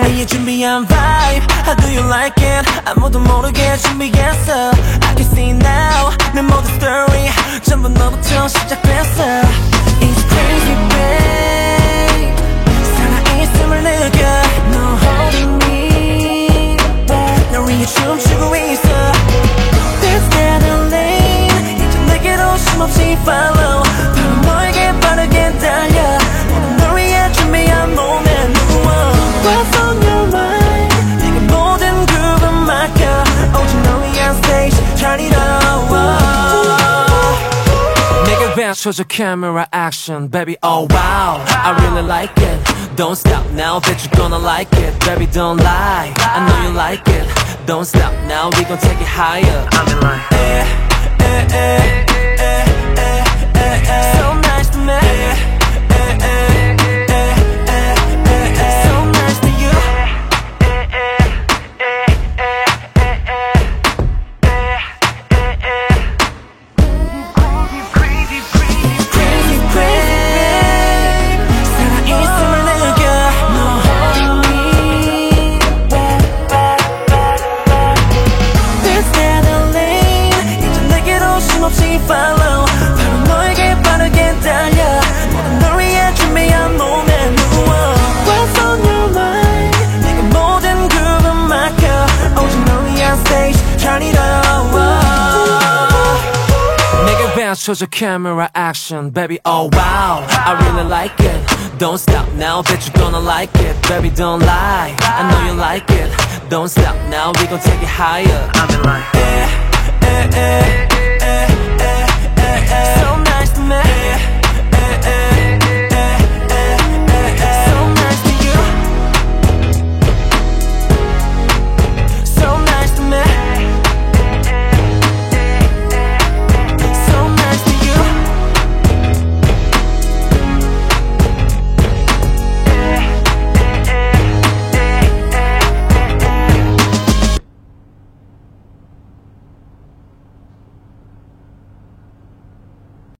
위해 준비한 vibe How do you like it 아무도 모르게 준비했어 I can see now 내 모든 story 전부 너부터 시작됐어 It's crazy babe 살아있음을 느껴 No holding me back 널 위해 춤추고 있어 This adrenaline 이제 내게로 쉼없이 follow 바로 너에게 빠르게 달려 널 위해 준비한 몸에 누워 What's on your mind 네가 모든 groove 맡겨 오직 널 위한 stage turn it on 내게 비춰줘 camera action baby oh wow I really like it Don't stop now bet you're gonna like it baby don't lie I know you like it Don't stop now we gon' take it higher I'm in line So nice to me So nice to you Crazy, crazy 살아있음을 느껴 No holding me This adrenaline 이제 내게로 쉼없이 follow 바로 너에게 빠르게 달려 모든 널 위해 준비한 몸에 누워 What's on your mind 네가 모든 groove 맡겨 오직 널 위한 stage turn it on 내게 비춰줘 camera action baby oh wow I really like it Don't stop now bet you're gonna like it baby don't lie I know you like it Don't stop now we gon' take it higher I'm in line So